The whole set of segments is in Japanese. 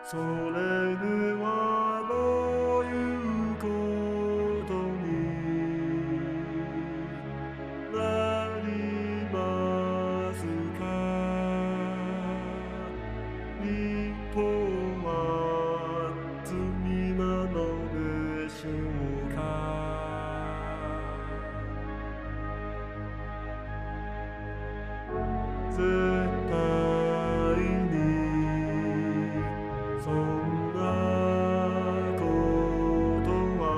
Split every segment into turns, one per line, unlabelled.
それではどういうことになりますか。日本は罪なのでしょうか。絶対にそんなことは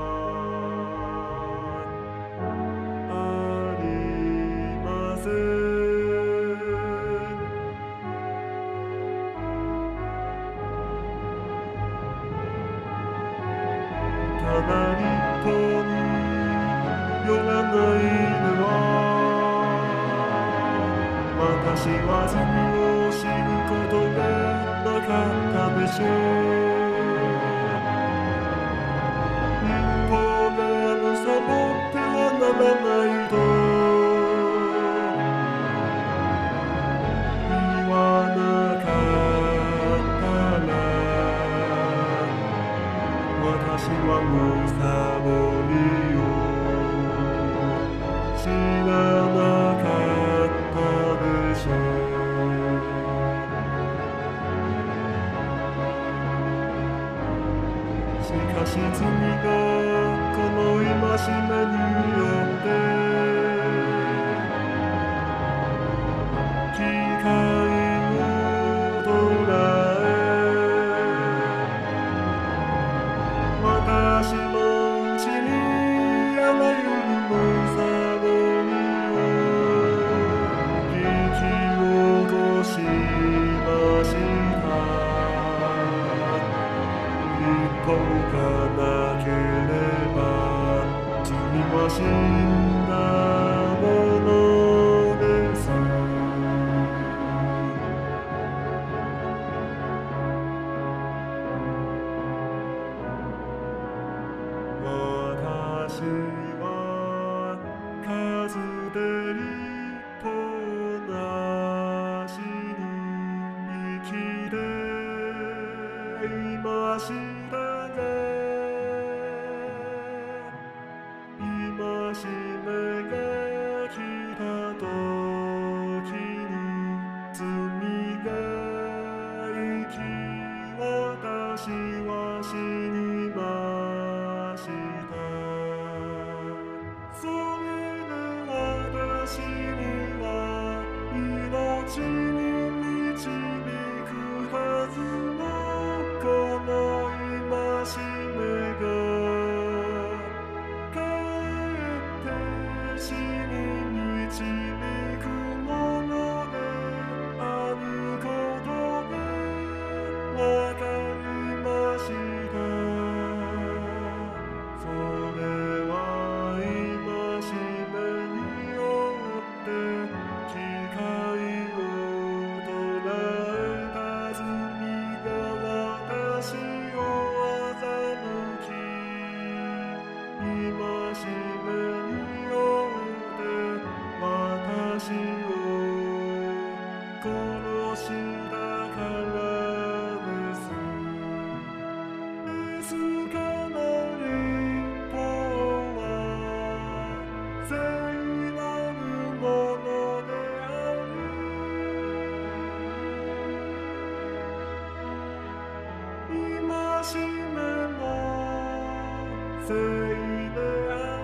ありません。ただ一本寄らないでは私は罪を知ることがなかったでしょう。一方がサボってはならないと言わなかったら私はもうサボりを知らなかったでしょう。しかし罪がこの戒めによって機会を捉え私のうちにあらゆるむさぼりを引き起こしました。一歩がなければ罪は死んだものです。私は数で一歩なしに生きていましたが戒めが来たときに罪が生き私は死にました。それで私には命に導くはずのこの戒めがかえって死に導くものであることがわかりました。それは戒めによって機会を捉えた罪が私を欺き戒めによって私を殺したからです。ですから一歩は聖なるものであり戒めも聖であ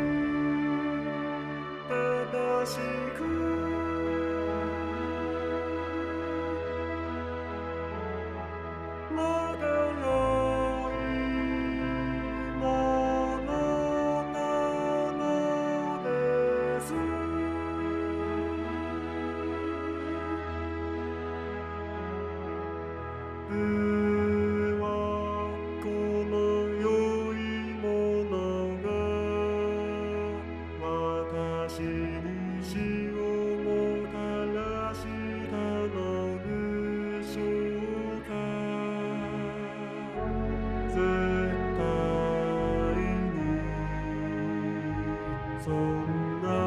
り正しくまだ良いものなのです。ではこの良いものが私に死をもたらしたのでしょうか。絶対にそんな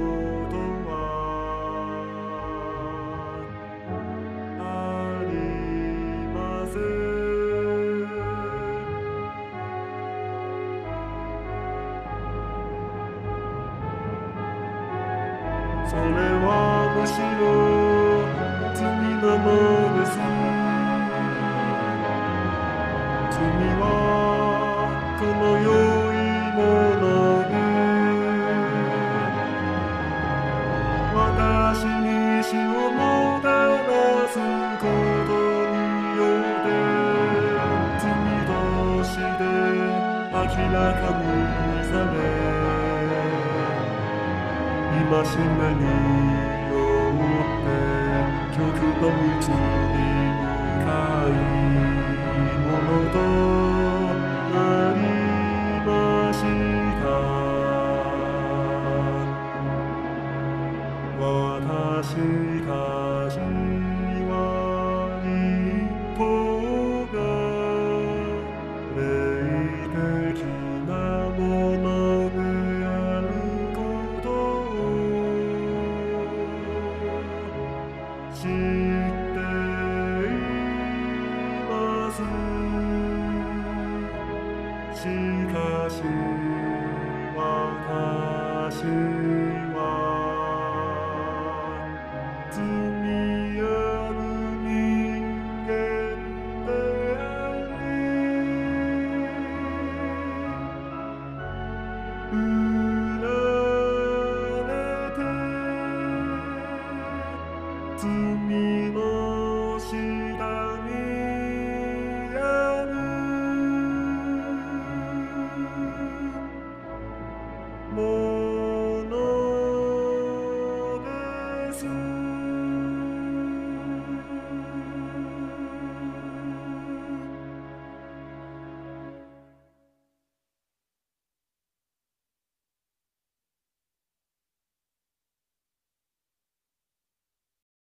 ことはありそれはむしろ罪なのです。罪はこの良いもので私に死をもたらすことによって罪として明らかにされ戒めによって極の道に向かいものとなりました。私たちは一歩が霊的なものであることを知っています。しかし